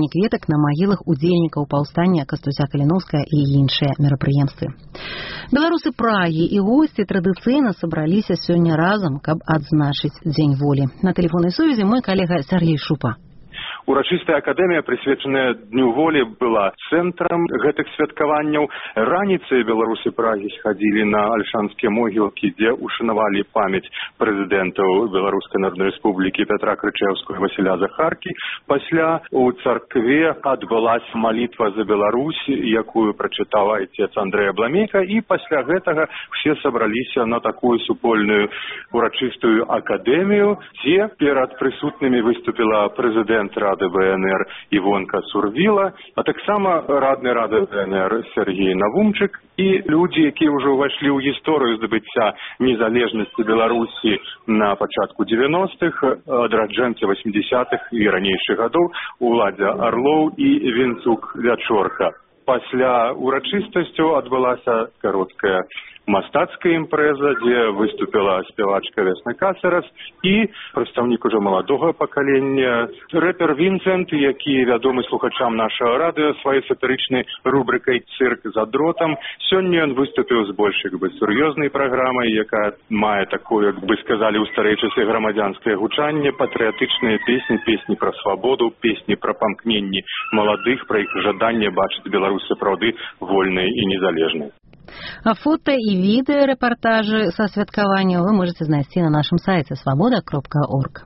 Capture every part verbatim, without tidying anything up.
складанне кветак на магілах удзельнікаў паўстання Кастуся Каліноўскага і іншыя мерапрыемствы. Беларусы Прагі і госці традыцыйна сабраліся сёння разам, каб адзначыць Дзень волі. На тэлефоннай сувязі мой калега Сергей Шупа. Урачыстая акадэмія, прысвечаная Дню волі, была цэнтрам гэтых святкаванняў. Раніцай беларусы Прагі схадзілі на альшанскія могілкі, дзе ушанавалі памяць прэзідэнтаў Беларускай Народнай Рэспублікі Пятра Крычэўскага і Васіля Захаркі. Пасля у царкве адбылася малітва за Беларусь, якую прачытаў айцец Андрэй Абламейка, і пасля гэтага все сабраліся на такую супольную урачыстую акадэмію, дзе перад прысутнымі выступіла прэзідэнт Рады БНР Івонка Сурвіла, а таксама радны Рады БНР Сергей Навумчык і людзі, якія ўжо ўвайшлі ў гісторыю здабыцця незалежнасці Беларусі на пачатку дзевяностых, адраджэнцы восьмідзесятых і ранейшых гадоў, Уладзя Арлоў і Вінцук Вячорка. Пасля урачыстасцю адбылася кароткая мастацкая імпрэза, дзе выступіла спявачка Весна Кацерас і прадстаўнік ужо маладога пакалення рэпер Вінцэнт, які вядомы слухачам нашага радыё сваёй сатырычнай рубрыкай «Цырк за дротам». Сёння ён выступіў з больш як бы сур'ёзнай праграмай, якая мае такое, як бы сказалі ў старыя часы, грамадзянскае гучанне, патрыятычныя песні, песні пра свабоду, песні пра памкненні маладых, пра іх жаданне бачыць Беларусь сапраўды вольнай і незалежнай. А фото і відэарэпартажы са святкавання вы можете знайсці на нашым сайце свабода кропка орг.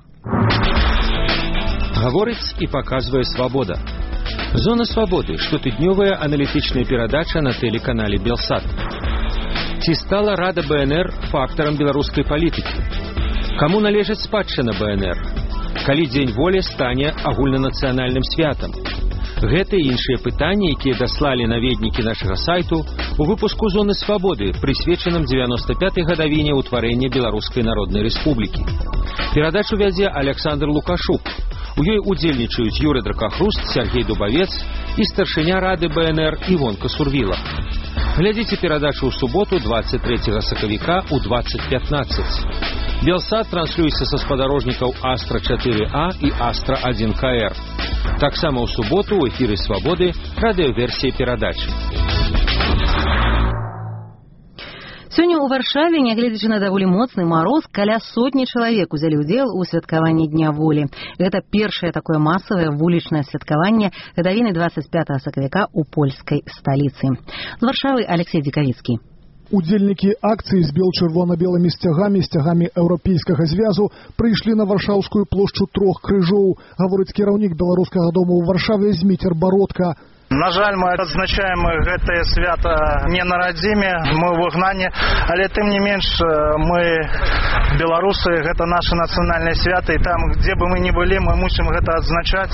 Гаворыць і паказвае свабода. Зона свабоды, штотыднёвая аналітычная перадача на тэлеканале Белсат. Ці стала Рада БНР фактарам беларускай палітыкі? Каму належыць спадчына БНР? Калі Дзень волі стане агульнанацыянальным святам? Гэта і іншыя пытанні, якія даслалі наведнікі нашага сайту у выпуску «Зоны свабоды», прысвечаным дзевяноста пятай гадавіне ўтварэння Беларускай Народнай Рэспублікі. Перадачу вядзе Александр Лукашук. У ёй удзельнічаюць Юрый Дракахруст, Сергей Дубавец і старшыня Рады БНР Івонка Сурвіла. Глядзіце перадачу ў суботу двадцать трэцяга сакавіка ў двадцать пятнаццаць. Белсат транслюецца са спадарожнікаў Астра чатыры А і Астра один К Р. Таксама ў суботу ў эфіры «Свабоды» радыёверсія перадачы. Сёння ў Варшаве, нягледзячы на даволі моцны мароз, каля сотні чалавек узялі ўдзел у святкаванні Дня волі. Гэта першае такое масавае вулічнае святкаванне гадавіны двадцать пятага сакавіка ў польскай сталіцы. З Варшавы Алексей Дзікавіцкі. Удзельнікі акцыі з бел-чырвона-белымі сцягамі, сцягамі еўрапейскага звязу прыйшлі на варшаўскую плошчу трох крыжоў, гаворыць кіраўнік беларускага дому ў Варшаве Зміцер Бародка. На жаль, мы адзначаем гэтае свята не на радзіме, мы ў выгнанні, але тым не менш мы беларусы, гэта наша нацыянальнае свята, і там, дзе бы мы ні былі, мы мусім гэта адзначаць.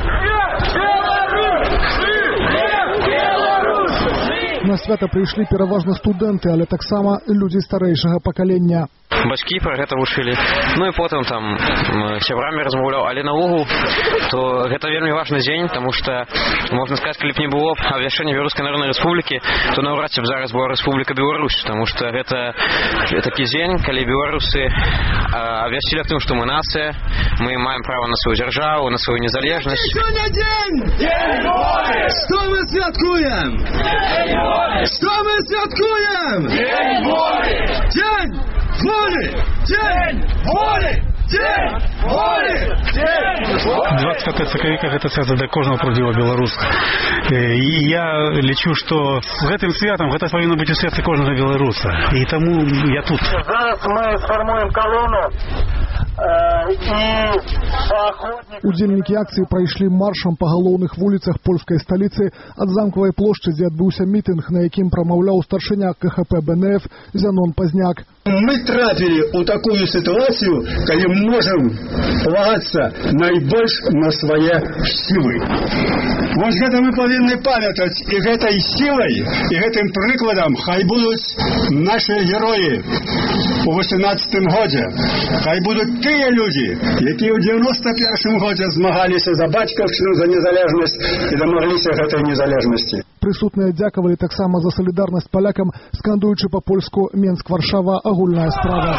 На свята прыйшлі пераважна студэнты, але таксама людзі старэйшага пакалення. Бацькі пра гэта вучылі. Ну і потым там сябрамі размаўляў, але наогул то гэта вельмі важны дзень, таму што можна сказаць, калі б не было абвяшчэння Беларускай Народнай Рэспублікі, то наўрад ці б зараз была Рэспубліка Беларусь, таму што гэта такі дзень, калі беларусы абвясцілі аб тым, што мы нацыя, мы маем права на сваю дзяржаву, на сваю незалежнасць. Сёння дзень! Дзень волі! Што мы святкуем? Дзень волі! Што мы святкуем? Дзень волі! Дзень волі! Дзень волі! Дзень волі! Дзень волі! двадцать пятое сакавіка гэта свята для кожнага правдзівага беларуса. І я лічу, што з гэтым святам гэта павінна быць у сэрцы кожнага беларуса. І таму я тут. Зараз мы сфармуем калону. Удзельнікі акцыі прайшлі маршам па галоўных вуліцах польскай сталіцы ад замкавай плошчы, дзе адбыўся мітынг, на якім прамаўляў старшыня К Х П Б Н Ф Зянон Пазняк. Мы трапілі ў такую сітуацыю, калі можам палагацца найбольш на свае сілы. Вось гэта мы павінны памятаць, і гэтай сілай, і гэтым прыкладам хай будуць нашыя героі у восемнадцатым годзе. Хай будуць тыя людзі, якія ў дзевяноста першым годзе змагаліся за бацькаўшчыну, за незалежнасць і дамагліся гэтай незалежнасці. Прысутныя дзякавалі таксама за салідарнасць палякам, скандуючы па-польску «Менск-Варшава. Агульная справа».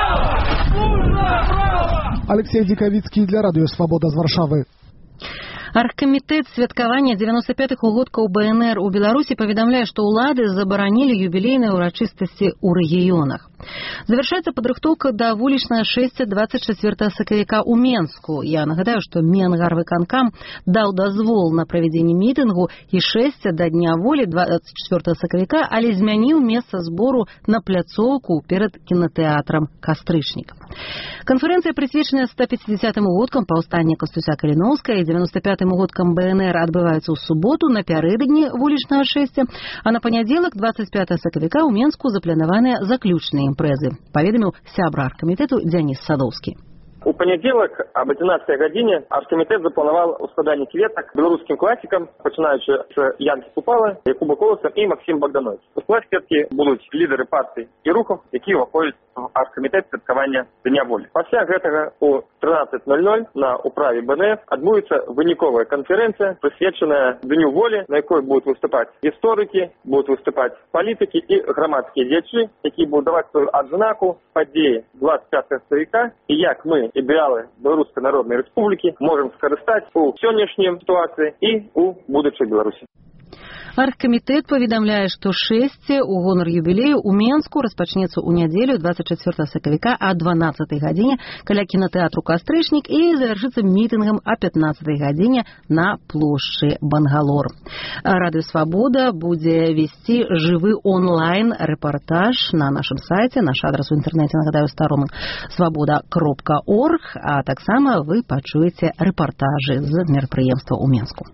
Алексей Дзікавіцкі для радыё «Свабода» з Варшавы. Аргкамітэт святкавання дзевяноста пятых угодкаў БНР у Беларусі паведамляе, што ўлады забаранілі юбілейныя ўрачыстасці ў рэгіёнах. Завершаецца падрыхтоўка да вулічнага шэсця двадцать чацвёртага сакавіка ў Менску. Я нагадаю, што Менгарвыканкам даў дазвол на правядзенне мітынгу і шэсця да Дня волі двадцать чацвёртага сакавіка, але змяніў месца збору на пляцоўку перад кінатэатрам «Кастрычнік». Канферэнцыя, прысвечаная ста пяцідзясятым угодкам паўстання Кастуся Каліноўскага і дзевяноста пятым угодкам БНР, адбываецца ў суботу напярэдадні вулічнага шэсця, а на панядзелак двадцать пятага сакавіка ў Менску запланаваныя заключныя імпрэзы, паведаміў сябра аргкамітэту Дзяніс Садоўскі. У панядзелак об одиннадцатой гадзіне аргкамітэт запланаваў ускладанне кветак беларускім класікам, пачынаючы з Янкі Купала, Якуба Коласа і Максім Богданович. У складзе кветкі будуць лідары партый і рухаў, які ўваходзяць в аргкамітэт святкавання Дня волі. Пасля гэтага у тринадцать ноль ноль на управе БНФ адбудзецца выніковая канферэнцыя, прысвечаная Дню волі, на якой будуць выступаць гісторыкі, будуць выступаць палітыкі і грамадскія дзеячы, якія будуць даваць сваю адзнаку падзеі двадцать пятага сакавіка і як мы, ідэалы Беларускай Народнай Рэспублікі, можам скарыстаць у сённяшняй сітуацыі і у будучай Беларусі. Аргкамітэт паведамляе, што шэсце ў гонар юбілею ў Менску распачнецца ў нядзелю двадцать чацвёртага сакавіка о дванаццатай гадзіне каля кінатэатру «Кастрычнік» і завяршыцца мітынгам о пятнаццатай гадзіне на плошчы Бангалор. Радыё Свабода будзе весці жывы онлайн-рэпартаж на нашым сайце. Наш адрас у інтэрнэце, нагадаю, старом свабода кропка орг, а таксама вы пачуеце рэпартажы з мерапрыемства ў Менску.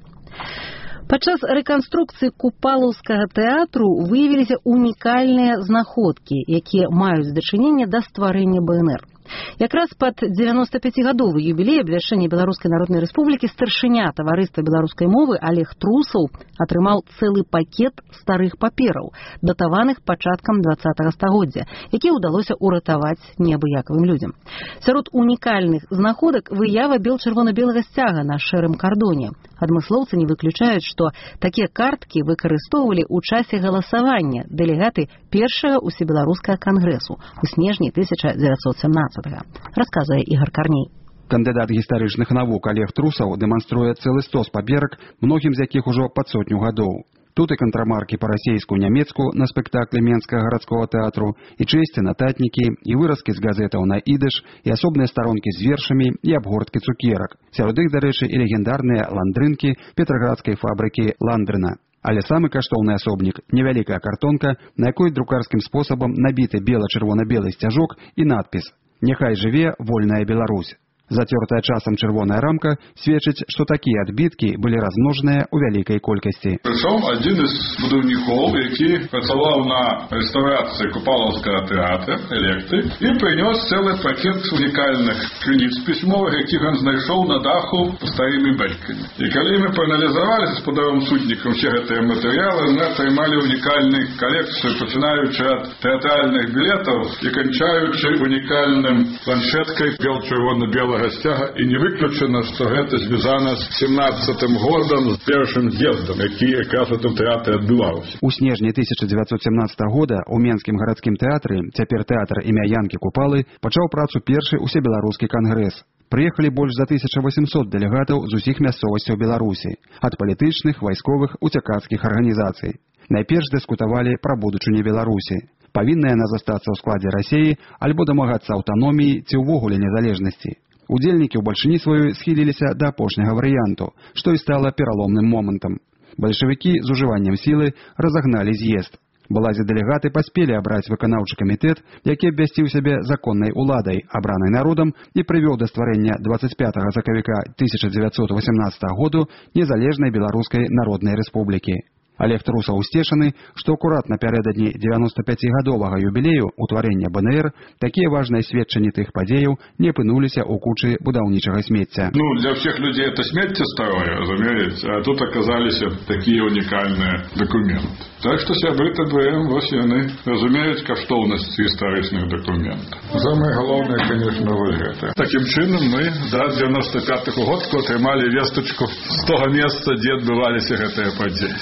Падчас рэканструкцыі Купалаўскага тэатру выявіліся унікальныя знаходкі, якія маюць дачыненне да стварэння БНР. Якраз пад дзевяностапяцігадовы юбілей абвяшчэння Беларускай Народнай Рэспублікі старшыня таварыства беларускай мовы Олег Трусаў атрымаў цэлы пакет старых папераў, датаваных пачаткам двадцатага стагоддзя, якія ўдалося ўратаваць неабыякавым людзям. Сярод унікальных знаходак выява бел-чырвона-белага сцяга на шэрым кардоне. Адмыслоўцы не выключаюць, што такія карткі выкарыстоўвалі ў часе галасавання дэлегаты першага усебеларускага кангрэсу у снежні тысяча дзевяцьсот сямнаццатага. Расказвае Ігор Карней. Кандыдат гістарычных навук Олег Трусаў дэманструе цэлы стос паперак, многім з якіх ужо пад сотню гадоў. Тут і кантрамаркі па-расейску, нямецку на спектаклі Менскага гарадскога тэатру, і чэсці нататнікі, і выразкі з газетаў на ідыш, і асобныя старонкі з вершамі, і абгорткі цукерак. Сярод іх, дарэчы, і легендарныя ландрынкі петраградскай фабрыкі Ландрына. Але самы каштоўны асобнік – невялікая картонка, на якой друкарскім спосабам набіты бела-чырвона-белы сцяжок і надпіс «Няхай жыве вольная Беларусь». Зацёртая часам чырвоная рамка сведчыць, што такія адбіткі былі размножаныя ў вялікай колькасці. Прычом адзін з будаўнікоў, які працаваў на рэстаўрацыі Купалаўскага тэатра, электы, і прынёс цэлы пакет унікальных крыніц пісьмовых, якіх ён знайшоў на даху старымі бэлькамі. І калі мы прааналізавалі з гаспадаром суднікам усе гэтыя матэрыялы, мы атрымалі унікальную калекцыю, пачынаючы ад тэатральных білетаў і канчаючы унікальным планшеткай бел-чырвона-белага гасцяга, і не выключана, што гэта звязана з сямнаццатым годам, з першым з'ездам, які якраз у тым тэатры адбываўся. У снежні тысяча дзевяцьсот сямнаццатага года ў Менскім гарадскім тэатры, цяпер тэатр імя Янкі Купалы, пачаў працу першы усебеларускі кангрэс. Прыехалі больш за тысяча восемьсот дэлегатаў з усіх мясцовасцяў Беларусі, ад палітычных, вайсковых, уцякацкіх арганізацый. Найперш дыскутавалі пра будучыню Беларусі. Павінна яна застацца ў складзе Расіі альбо дамагацца аўтаноміі ці ўвогуле незалежнасці. Удзельнікі ў бальшыні сваёй схіліліся да апошняга варыянту, што і стала пераломным момантам. Бальшавікі з ужываннем сілы разагналі з'езд. Балазе-дэлегаты паспелі абраць выканаўчы камітэт, які абвясціў сябе законнай уладай, абранай народам, і прывёў да стварэння двадцать пятага сакавіка тысяча дзевяцьсот васямнаццатага году незалежнай Беларускай Народнай Рэспублікі. Олег Трусаў усцешаны, што акурат напярэдадні дзевяностапяцігадовага юбілею ўтварэння БНР такія важныя сведчанні тых падзеяў не апынуліся ў кучы будаўнічага смецця. Ну, для всех людей это смецце старое, разумеете, а тут оказаліся такія унікальныя дакументы. Так што сябры ТБМ, вось яны разумеюць каштоўнасць гістарычных дакументаў. Самае галоўнае, конечно, вось гэта. Такім чынам мы да дзевяноста пятага года атрымалі вестачку з того месца, дзе адбываліся гэтыя падзеі. Просто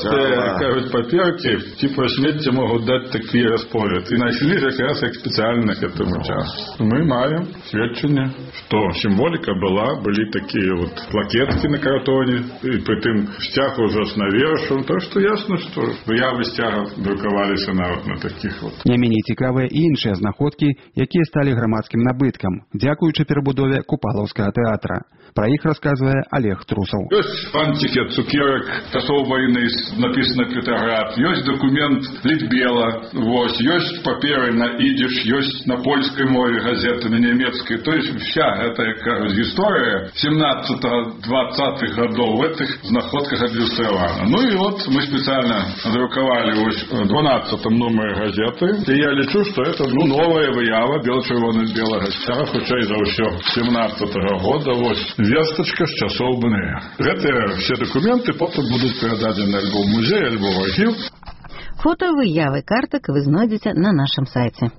Гэтыя, кажуць, паперкі, типа, смецце могуць даць такі располет. І нашлі ж якраз як спецыяльна к этому часу. Мы маем сведчанне, што сімволіка была, былі такія вот плакеткі на картоне, і притым сцяг ужо с навершом, так што ясно, што выявы сцяга друкаваліся нават на такіх вот. Не меней цікавыя і іншыя знаходкі, якія сталі грамадскім набыткам, дзякуючы перабудове Купалаўскага тэатра. Пра іх расказвае Олег Трусаў. Ёсць фантики от цукерок часоў войны, написано Петроград, ёсць документ Литбела, вось, ёсць паперы на идиш, ёсць на польской мове газеты, на немецкой. То есть вся эта история семнадцатых-двадцатых годов в этих находках адлюстрована. Ну и вот мы специально надрукавали в дванадцатом номере газеты, и я лечу, что это ну, новая выява бел-чырвоны з белага сцяга, хутчэй за ўсё семнадцатого года, вось весточка з часоў БНР. Гэтыя все документы потом будут передадены альбо в музей, альбо в архив. Фото выявы карток вы знойдзеце на нашем сайте.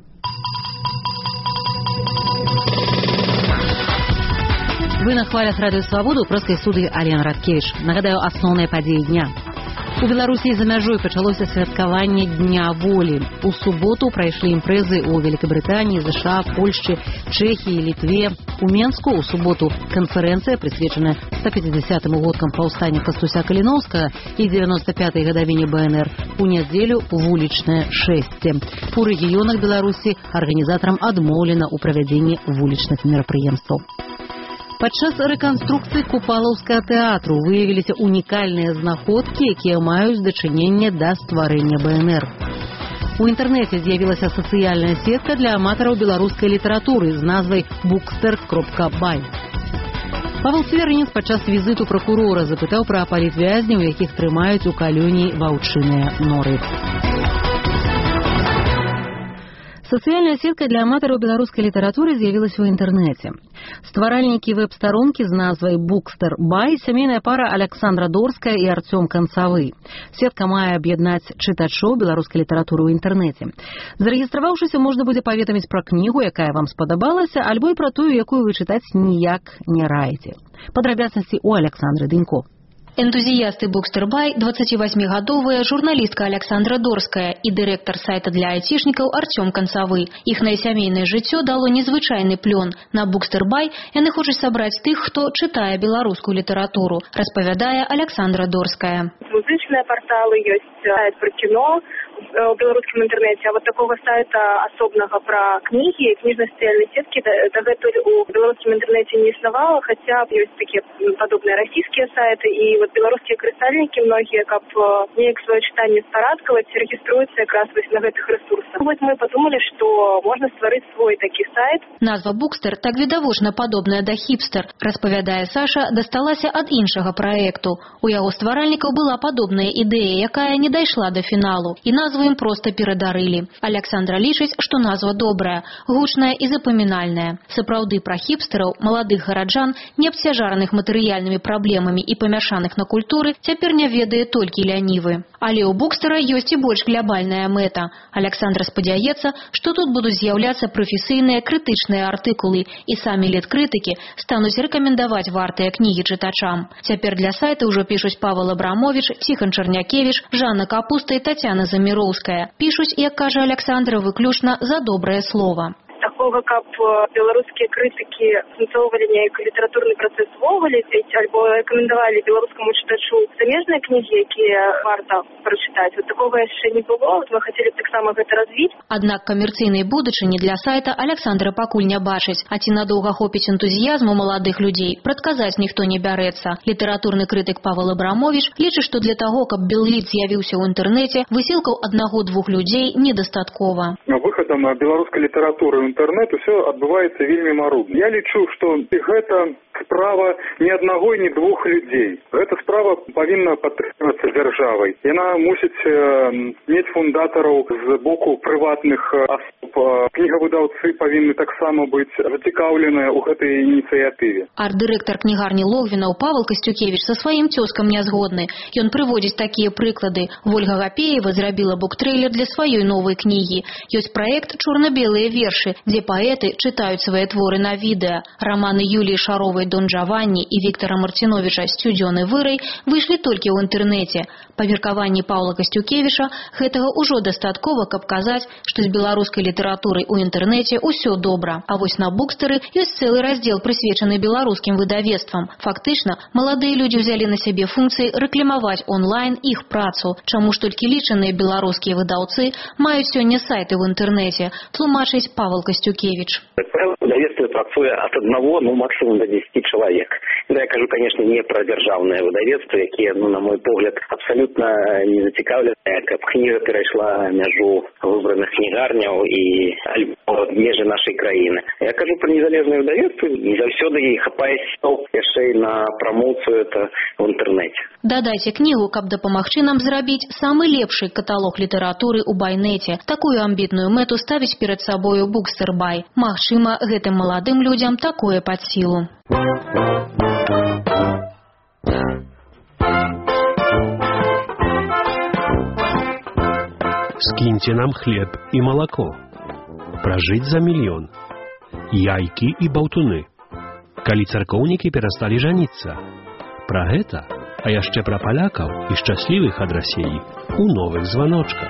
Вы на хвалях Радыё Свабода ў проскай студыі Алена Радкевіч. Нагадаю, асноўныя падзеі дня. У Беларусі за мяжой пачалося святкаванне Дня волі. У суботу прайшлі імпрэзы ў Великабрытаніі, ЗША, Польшчы, Чэхіі, Літве. У Менску ў суботу канферэнцыя, прысвечаная ста пяцідзясятым годкам паўстання Кастуся Каліноўскага і дзевяноста пятай гадавіне БНР. У нядзелю вулічнае шэсце. У рэгіёнах Беларусі арганізатарам адмоўлена ў правядзенні вулічных мерапрыемстваў. Падчас рэканструкцыі Купалаўскага тэатру выявіліся унікальныя знаходкі, якія маюць дачыненне да стварэння БНР. У інтэрнэце з'явілася сацыяльная сетка для аматараў беларускай літаратуры з назвай букстер кропка бай. Павел Сверынец падчас візіту пракурора запытаў пра палітвязняў, якіх трымаюць у калоніі ваўчыныя норы. Сацыяльная сетка для аматараў беларускай літаратуры з'явілася ў інтэрнэце. Стваральнікі вэб-старонкі з назвай Bookster Buy – сямейная пара Александра Дорская і Артём Канцавы. Сетка мае аб'яднаць чытачоў беларускай літаратуры ў інтэрнэце. Зарэгістраваўшыся, можна будзе паведаміць пра кнігу, якая вам спадабалася, альбо і пра тую, якую вы чытаць ніяк не раіце. Падрабязнасці ў Александры Дынько. Энтузіясты Bookster Buy, дваццацівасьмігадовая журналістка Александра Дорская і дырэктар сайта для айцішнікаў Артём Канцавы. Іхнае сямейнае жыццё дало незвычайны плён. На Bookster Buy яны хочуць сабраць тых, хто чытае беларускую літаратуру, распавядае Александра Дорская. Музычныя парталы ёсць, сайт пра кіно в беларускім інтэрнэце, а вот такого сайта асобнага пра кнігі, кніжнай сацыяльнай сеткі дагэтуль у беларускім інтэрнэце не існавала, хаця ёсць такія падобныя расійскія сайты, і вот беларускія карыстальнікі многія, каб неяк сваё чытанне спарадкаваць, рэгіструюцца якраз вось на гэтых рэсурсах. Вот мы подумалі, што можна стварыць свой такі сайт. Назва Bookster так відавочна падобная да хіпстер, распавядае Саша, дасталася ад іншага праекту. У яго стваральнікаў была падобная ідэя, якая не дайшла да фіналу, і назву ім проста перадарылі. Александра лічыць, што назва добрая, гучная і запамінальная. Сапраўды пра хіпстэраў, маладых гараджан, не абцяжараных матэрыяльнымі праблемамі і памяшаных на культуры, цяпер не ведае толькі лянівы. Але ў Bookstera ёсць і больш глябальная мэта. Александра спадзяецца, што тут будуць з'яўляцца прафесійныя крытычныя артыкулы, і самі літкрытыкі стануць рэкамендаваць вартыя кнігі чытачам. Цяпер для сайта ўжо пішуць Павел Абрамович, Ціхан Чарнякевіч, Жанна Капуста і Тацяна Заміроўская. Пішуць, як кажа Александра, выключна за добрае слова. Такого, каб беларускія крытыкі асэнсоўвалі неяк літаратурны працэс ввогуле, альбо рэкамендавалі беларускаму чытачу замежныя кнігі, якія варта прачытаць. Вот такого яшчэ не было, вот мы хацелі б таксама гэта развіць. Аднак камерцыйнай будучыні для сайта Александра пакуль не бачыць, а ці надоўга хопіць энтузіязму маладых людзей, прадказаць ніхто не бярэцца. Літаратурны крытык Павел Абрамович лічыць, што для таго, каб белліт з'явіўся ў інтэрнэце, высілкаў аднаго-двух людзей недастаткова. Выхадам беларускай літаратуры інтэрнэт усё адбываецца вельмі марудна. Я лічу, што гэта справа не аднаго і не двух людзей. Гэта справа павінна падтрымлівацца дзяржавай. Яна мусіць э, мець фундатараў з боку прыватных асоб. Кнігавыдаўцы павінны таксама быць зацікаўленыя ў гэтай ініцыятыве. Арт-дырэктар кнігарні Логвінаў Павел Касцюкевіч са сваім цёзкам не згодны. Ён прыводзіць такія прыклады. Вольга Гапеева зрабіла буктрэйлер для сваёй новай кнігі. Ёсць праект «Чорна-белыя вершы», дзе паэты чытаюць свае творы на відэа. Раманы Юліі Шаровай Дон Джаванні і Віктора Марціновіча «Сцюдзёны вырай» выйшлі толькі ў інтэрнэце. Па меркаванні Паўла Касцюкевіча, гэтага ўжо дастаткова, каб казаць, што з беларускай літаратурай у інтэрнэце ўсё добра. А вось на Букстары ёсць цэлы раздзел, прысвечаны беларускім выдавецтвам. Фактычна, маладыя людзі ўзялі на сябе функцыі рэкламаваць онлайн іх працу. Чаму ж толькі лічаныя беларускія выдаўцы маюць сёння сайты ў інтэрнэце, тлумачыць Павел Костюкевич. Выдавецтва працуе ад аднаго, ну максимум до десяти чалавек. Я кажу, конечно, не про дзяржаўнае выдавецтва, якія, ну, на мой погляд, абсолютно не зацікаўленыя, каб кніга перайшла мяжу выбраных кнігарняў і межы нашай краіны. Я кажу про незалежнае выдавецтва, і заўсёды ей хапае сіл яшчэ і на прамоцыю это в інтэрнэце. Дадайце кнігу, каб дапамагчы нам зрабіць самы лепшы каталог літаратуры ў байнеце. Такую амбітную мэту ставіць перад сабою Букстер-бай. Магчыма, гэтым маладым людзям такое пад сілу. Скиньте нам хлеб и молоко. Прожить за миллион. Яйки и болтуны. Калі царкоўнікі перасталі жаніцца. Пра гэта, а яшчэ пра палякаў і шчаслівых ад Расіі у новых званочках.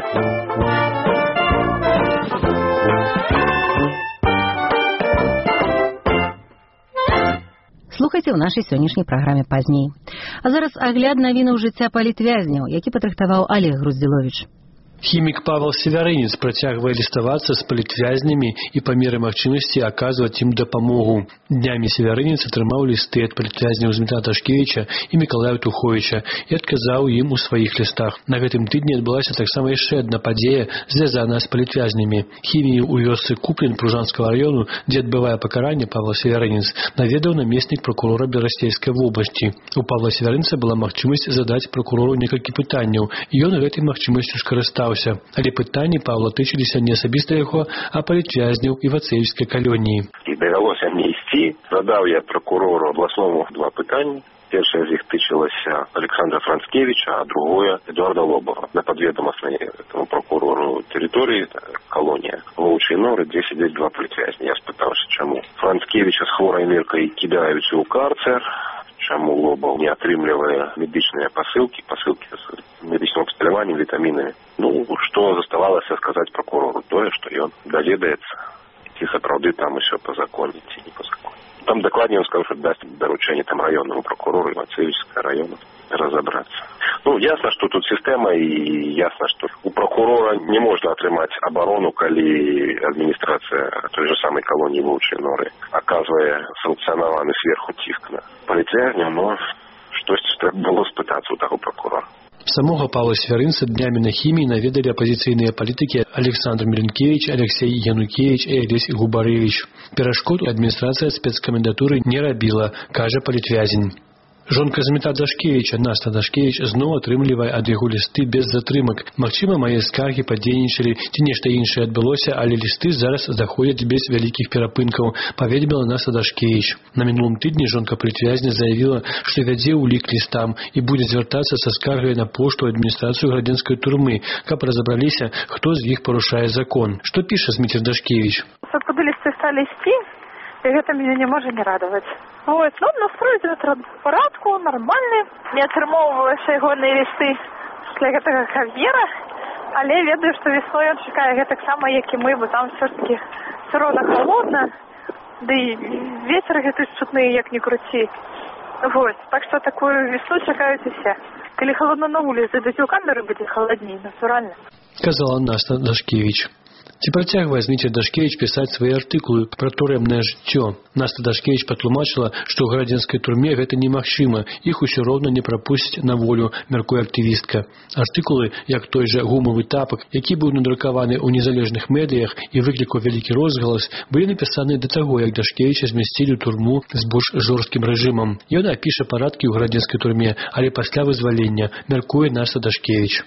Слухайце ў нашай сённяшняй праграме пазней. А зараз агляд навінаў жыцця палітвязняў, які падрыхтаваў Олег Груздзіловіч. Хімік Павел Севярынец працягвае ліставацца з палітвязнямі і па меры магчымасці аказваць ім дапамогу. Днямі Севярынец атрымаў лісты ад палітвязняў Змітра Дашкевіча і Мікалая Туховіча і адказаў ім у сваіх лістах. На гэтым тыдні адбылася таксама яшчэ адна падзея, звязаная з палітвязнямі. Хімію ў вёсцы Куклін Пружанскага раёну, дзе адбывае пакаранне, Павел Севярынец наведаў намеснік пракурора Берасцейскай вобласці. У Павла Севярынца была магчымасць задаць пракурору некалькі пытанняў, і ён гэтай магчымасцю скарыстаў. Але пытанні Павла тычыліся не асабіста яго, а палітвязняў Івацеевскай калоніі. І давялося мне ісці. Задаў я прокурору обласному два пытанні. Першае з іх тычылася Александра Францкевича, а другое Эдуарда Лобова. На подведомостной этому прокурору территории колония Волчьи Норы, где сидят два палітвязні. Я спытаўся, чаму Францкевича з хворай ныркай кідаюць у карцер, чаму Лобов не атрымлівае медычныя пасылкі, пасылкі з медычным абсталяваннем, вітамінамі. Ну, што заставалася сказаць прокурору? Тое, што ён даведаецца, ці сапраўды там усё па законе, ці не па законе. Там дакладней ён сказаў, што дасць даручэнне там раённаму прокурору Івацеевскага раёна разабрацца. Ну, ясна, што тут сістэма, і ясна, што у прокурора не можна атрымаць абарону, калі адміністрацыя той же самай калоніі Волчьи Норы аказвае санкцыянаваны сверху ціск на палітвязняў, но штосьці трэба было спытацца ў таго прокурора. Самога Павла Севярынца днямі на хіміі наведалі апазіцыйныя палітыкі Александр Міленкевич, Алексей Янукевич і Алесь Губаревич. Перашкод адміністрацыя спецкамендатуры не рабіла, кажа палітвязень. Жонка Змітра Дашкевіча, Наста Дашкевич, зноў атрымлівае ад яго лісты без затрымак. Магчыма, мае скаргі падзейнічалі, ці нешта іншае адбылося, але лісты зараз заходзяць без вялікіх перапынкаў, паведаміла Наста Дашкевич. На мінулым тыдні жонка палітвязня заявіла, што вядзе ўлік лістам і будзе звяртацца са скаргай на пошту адміністрацыю градзенскай турмы, каб разабраліся, хто з іх парушае закон. Што піша Змітра Дашкевич? Откуда лісты сталі ісці, і гэта мяне не можа не радаваць. Ось, ну, настройдзе парадку, нармальны. Не атрымоўвалася ягоныя лісты для гэтага кав'ера, але ведаю, што весной ён чакае гэтаксама, як і мы, бо там все-таки все роўна холодна, ды і вецер гэты чутны, як не круці. Вось, так што такую весну чакаюць усе. Калі холодна на вуліцы, дыць у камеры будзе халадней, натуральна. Казала Наста Дашкевич. Ці працягвае Зміцер Дашкевич пісаць свае артыкулы пра турэмнае жыццё. Наста Дашкевич патлумачыла, што ў градзенскай турме гэта немагчыма, іх усё роўна не прапусцяць на волю, мяркуе актывістка. Артыкулы, як той жа гумавы тапак, які быў надрукаваны ў незалежных медыях і выклікаў вялікі розгалас, былі напісаны да таго, як Дашкевіча змясцілі ў турму з больш жорсткім рэжымам. Ён апіша парадкі ў градзенскай турме, але пасля вызвалення, мяркуе Наста Дашкевич.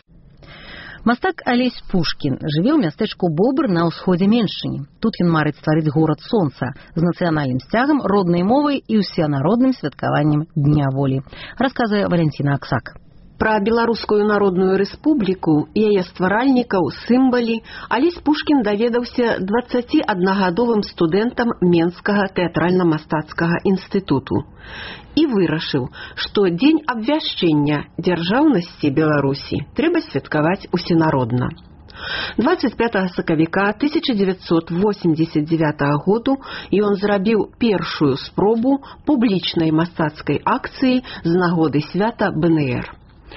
Мастак Алесь Пушкін жыве ў мястэчку Бобр на ўсходзе Меншчыны. Тут ён марыць стварыць горад сонца з нацыянальным сцягам, роднай мовай і ўсенародным святкаваннем Дня волі, расказвае Валентина Аксак. Пра Беларускую народную рэспубліку і яе стваральнікаў, сімвалі Алесь Пушкін даведаўся дваццаціаднагадовым студэнтам Менскага тэатральна-мастацкага інстытуту і вырашыў, што дзень абвяшчэння дзяржаўнасці Беларусі трэба святкаваць усенародна. двадцать пятого сакавіка тысяча девятьсот восемьдесят девятого году ён зрабіў першую спробу публічнай мастацкай акцыі з нагоды свята бэ эн эр.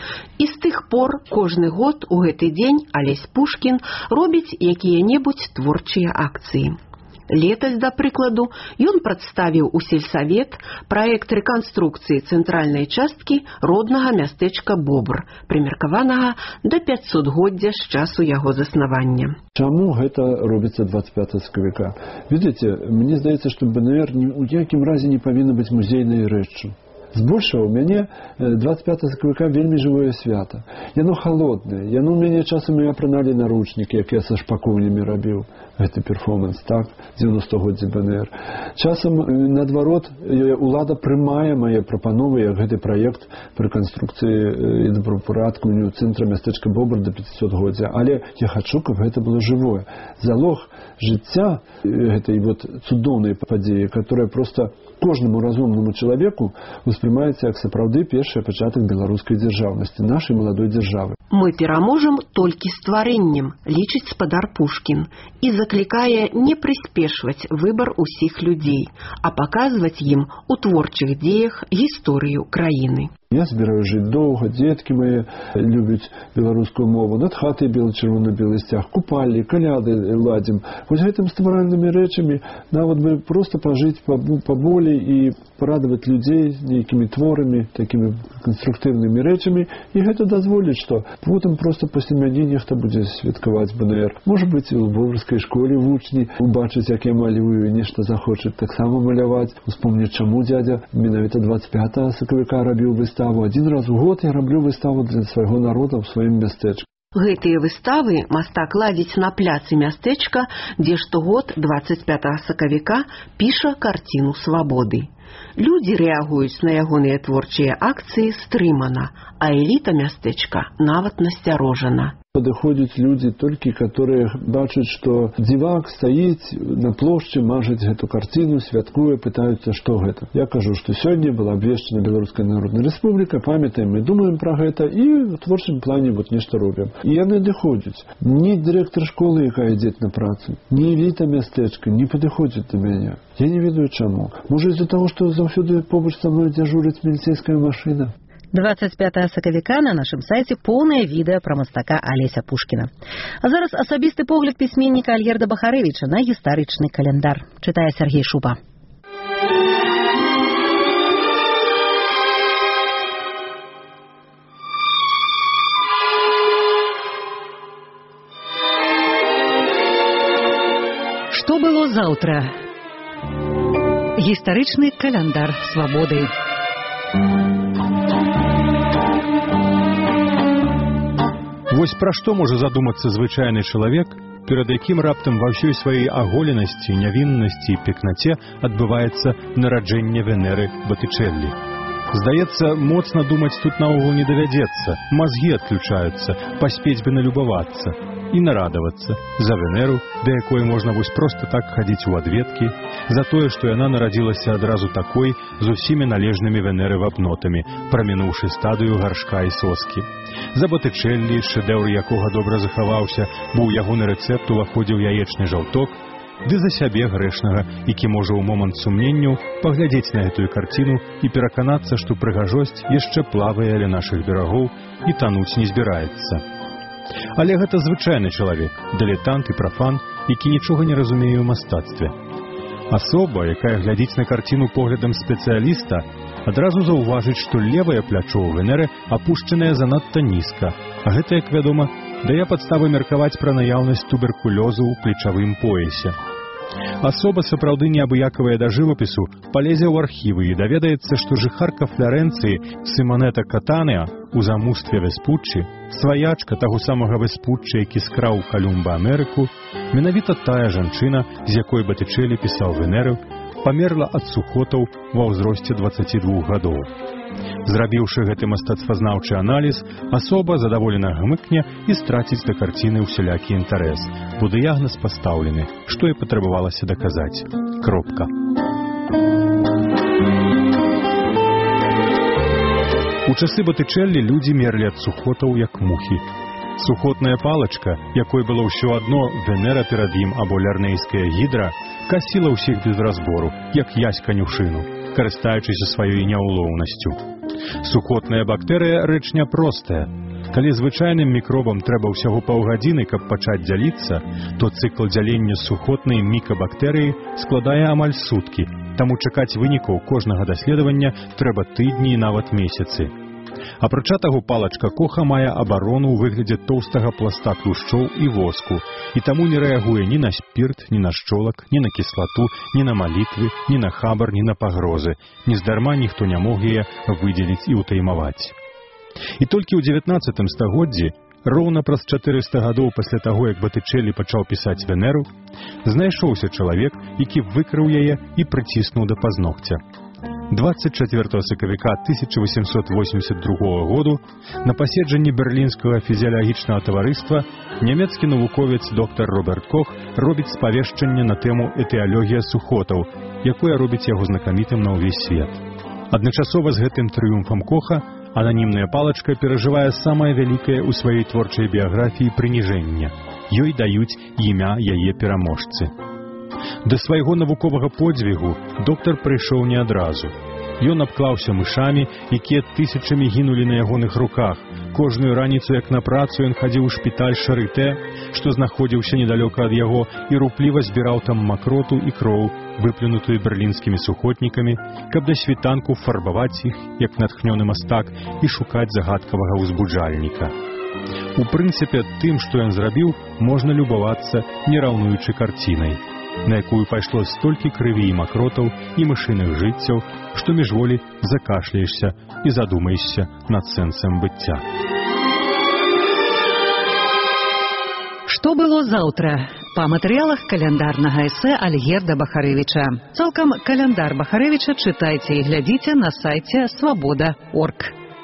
І з тых пор кожны год у гэты дзень Алесь Пушкін робіць якія-небудзь творчыя акцыі. Летась, да прыкладу, ён прадставіў у сельсавет праект рэканструкцыі цэнтральнай часткі роднага мястэчка Бобр, прымеркаванага да пяцьсотгоддзя з часу яго заснавання. Чаму гэта робіцца двадцать пятого сакавіка? Видите, мне здаецца, што бэ эн эр ні ў якім разе не павінна быць музейнай рэччу. Збольшага у мяне двадцать пятого сакавіка вельмі жывое свята. Яно халоднае. Яно ў мяне часам і апраналі наручнікі, як я са шпакоўнямі рабіў. Гэты перформанс, так, дзевяностагоддзе бэ эн эр. Часам, наадварот, улада прымае мае прапановы, як гэты праект па рэканструкцыі і добрапарадкаванню цэнтра мястэчка Бобр да пяцісотгоддзя. Але я хачу, каб гэта было жывое. Залог жыцця гэтай вот цудоўнай падзеі, которая проста кожнаму разумнаму чалавеку успрымаецца як сапраўды першы пачатак беларускай дзяржаўнасці, нашай маладой дзяржавы. Мы пераможам толькі стварэннем, лічыць спадар Пушкін, і заклікае не прыспешваць выбар усіх людзей, а паказваць ім у творчых дзеях гісторыю краіны. Я збіраю жыць доўга, дзеткі мае любяць беларускую мову, над хатай белы-чырвона-белы сцяг, купалі, каляды ладзім. Вось гэтым стваральнымі рэчамі нават бы проста пажыць паболей і парадаваць людзей нейкімі творамі, такімі канструктыўнымі рэчамі, і гэта дазволіць, што потым проста пасля мяне нехта будзе святкаваць бэ эн эр. Можа быць, у бобрскай школе вучні убачыць, як я малюю, нешта захочуць таксама маляваць, успомніць, чаму дзядзя менавіта двадцать пятого сакавіка рабіў выставу. Один раз у год я раблю выставу для свайго народа ў сваім мястэчку. Гэтыя выставы мастак ладзіць на пляцы мястэчка, дзе штогод двадцать пятого сакавіка піша карціну свабоды. Людзі рэагуюць на ягоныя творчыя акцыі стрымана, а эліта мястэчка нават насцярожана. Падыходзяць людзі толькі, которые бачаць, што дзівак стаіць на плошчы, мажаць гэту карціну, святкуе, пытаюцца, што гэта. Я кажу, што сёння была абвешчана Беларуская народная рэспубліка, памятаем, мы думаем пра гэта і ў творчым плане вот нешта робім. І яны адыходзяць. Ні дырэктар школы, якая ідзе на працу, ні эліта мястэчка не падыходзяць да мяне. Я не ведаю чаму. Можа, з-за таго, што заўсёды побач са мной дзяжурыць міліцэйская машына. двадцать пятого сакавіка на нашым сайце поўнае відэа пра мастака Алеся Пушкіна. А зараз асабісты погляд пісьменніка Альгерда Бахарэвіча на гістарычны каляндар. Чытае Сергей Шупа. Што было заўтра? Гістарычны каляндар свабоды. Вось пра што можа задумацца звычайны чалавек, перад якім раптам ва ўсёй сваёй аголенасці, нявіннасці і пекнаце адбываецца нараджэнне Венеры Батычэллі. Здаецца, моцна думаць тут наогул не давядзецца, мазгі адключаюцца, паспець бы налюбавацца і нарадавацца за Венеру, да якой можна вось проста так хадзіць у адведкі, за тое, што яна нарадзілася адразу такой, з усімі належнымі Венеры вапнотамі, прамінуўшы стадыю гаршка і соскі. За Батычэллі, шэдэўр якога добра захаваўся, бо ў ягоны рэцэпт уваходзіў яечны жаўток, ды за сябе грэшнага, які можа ў момант сумненняў паглядзець на гэтую карціну і пераканацца, што прыгажосць яшчэ плавае ля нашых берагоў і тануць не збіраецца. Але гэта звычайны чалавек, дылетант і прафан, які нічога не разумее ў мастацтве. Асоба, якая глядзіць на карціну поглядам спецыяліста, адразу заўважыць, што левае плячо ў Венеры апушчанае занадта нізка, а гэта, як вядома, дае падставы меркаваць пра наяўнасць туберкулёзу ў плечавым поясе. Асоба сапраўды неабыякавая да жывапісу палезе ў архівы і даведаецца, што жыхарка Флорэнцыі Сімонета Катанеа у замустве Веспуччі, сваячка таго самага Веспуччі, які скраў Калюмба Амерыку, менавіта тая жанчына, з якой Батычэлі пісаў Венеру, памерла ад сухотаў ва ўзросце дваццаці двух гадоў. Зрабіўшы гэты мастацтвазнаўчы аналіз, асоба задаволена гмыкне і страціць да карціны ўсялякі інтарэс, бо дыягназ пастаўлены, што і патрабавалася даказаць. Кропка. У часы Батычэллі людзі мерлі ад сухотаў, як мухі. Сухотная палачка, якой было ўсё адно Венера перад ім або лярнейская гідра, касіла ўсіх без разбору, як язь канюшыну, карыстаючыся сваёй няўлоўнасцю. Сухотная бактэрыя рэч няпростая. Калі звычайным мікробам трэба ўсяго паўгадзіны, каб пачаць дзяліцца, то цыкл дзялення сухотнай мікабактэрыі складае амаль суткі, таму чакаць вынікаў кожнага даследавання трэба тыдні і нават месяцы. Апрача таго, палачка Коха мае абарону ў выглядзе тоўстага пласта тлушчоў і воску, і таму не рэагуе ні на спірт, ні на шчолак, ні на кіслату, ні на малітвы, ні на хабар, ні на пагрозы. Нездарма ніхто не мог яе выдзеліць і ўтаймаваць. І толькі ў дзевятнаццатым стагоддзі, роўна праз чатырыста гадоў пасля таго, як Батычэллі пачаў пісаць Венеру, знайшоўся чалавек, які выкрыў яе і прыціснуў да пазногця. двадцать чацвёртага сакавіка тысяча восемьсот восемьдесят другога году на паседжанні берлінскага фізіялагічнага таварыства нямецкі навуковец доктар Роберт Кох робіць спавешчанне на тэму этыялогія сухотаў, якое робіць яго знакамітым на ўвесь свет. Адначасова з гэтым трыумфам Коха ананімная палачка перажывае самае вялікае ў сваёй творчай біяграфіі прыніжэнне. Ёй даюць імя яе пераможцы. Да свайго навуковага подзвігу доктар прыйшоў не адразу. Ён абклаўся мышамі, якія тысячамі гінулі на ягоных руках. Кожную раніцу, як на працу, ён хадзіў у шпіталь Шарытэ, што знаходзіўся недалёка ад яго, і рупліва збіраў там макроту і кроў, выплюнутую берлінскімі сухотнікамі, каб да світанку фарбаваць іх, як натхнёны мастак, і шукаць загадкавага ўзбуджальніка. У прынцыпе, тым, што ён зрабіў, можна любавацца, не раўнуючы карцінай, на якую пайшло столькі крыві і макротаў і мышыных жыццяў, што міжволі закашляешся і задумаешся над сэнсам быцця. Што было заўтра? Па матэрыялах каляндарнага эсэ Альгерда Бахарэвіча. Цалкам каляндар Бахарэвіча чытайце і глядзіце на сайце свабода точка орг.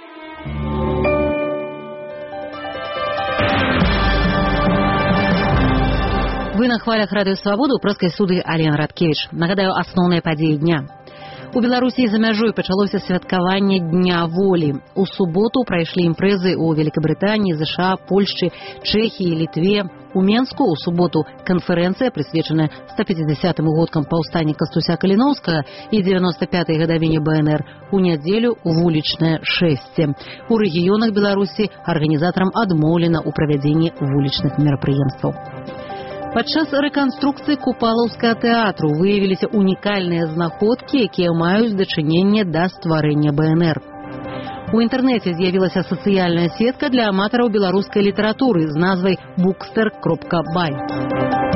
Вы на хвалях радыё «Свабода» ў прэскай студыі Алена Радкевіч. Нагадаю, асноўныя падзеі дня. У Беларусі за мяжой пачалося святкаванне Дня волі. У суботу прайшлі імпрэзы ў Великабрытаніі, ЗША, Польшчы, Чэхіі, Літве. У Менску ў суботу канферэнцыя, прысвечаная ста пяцідзясятым годкам паўстання Кастуся Каліноўскага і дзевяноста пятай гадавіне БНР. У нядзелю вулічнае шэсце. У рэгіёнах Беларусі арганізатарам адмоўлена ў правядзенні вулічных мерапрыемстваў. Падчас рэканструкцыі Купалаўскага тэатру выявіліся унікальныя знаходкі, якія маюць дачыненне да стварэння БНР. У інтэрнэце з'явілася сацыяльная сетка для аматараў беларускай літаратуры з назвай букстер кропка бай.